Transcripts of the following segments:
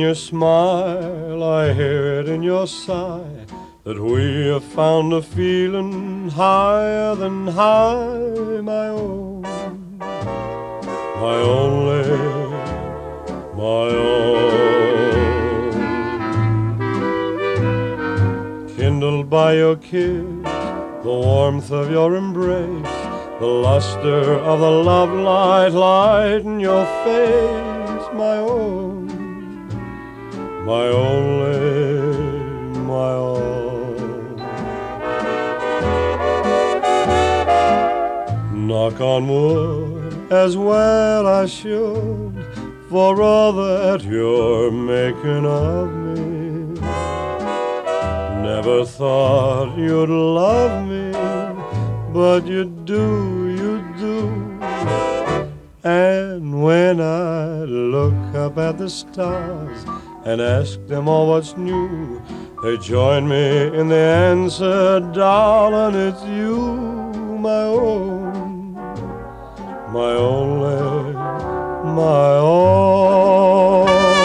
your smile, I hear it in your sigh, that we have found a feeling higher than high, my own, my only, my own. Kindled by your kiss, the warmth of your embrace, the luster of the love light in your face, my own, my only, my own. Knock on wood, as well I should, for all that you're making of me. Never thought you'd love me, but you do, you do. And when I look up at the stars and ask them all what's new, they join me in the answer, darling, it's you, my own, my only, my own.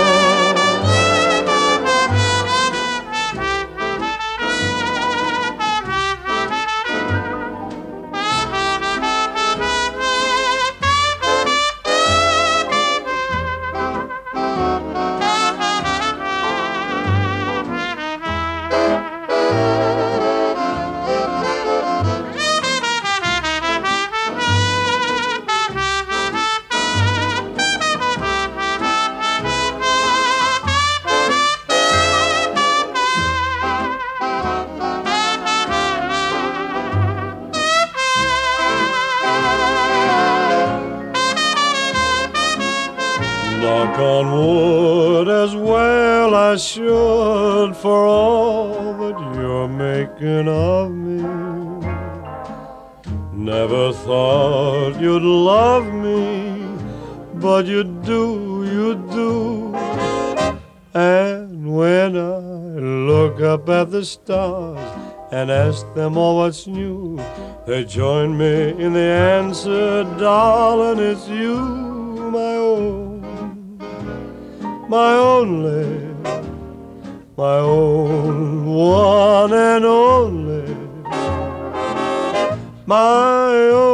Knock on wood, as well I should, for all that you're making of me. Never thought you'd love me, but you do, you do. And when I look up at the stars and ask them all what's new, they join me in the answer, darling, it's you, my own, my only, my own, one and only, my own.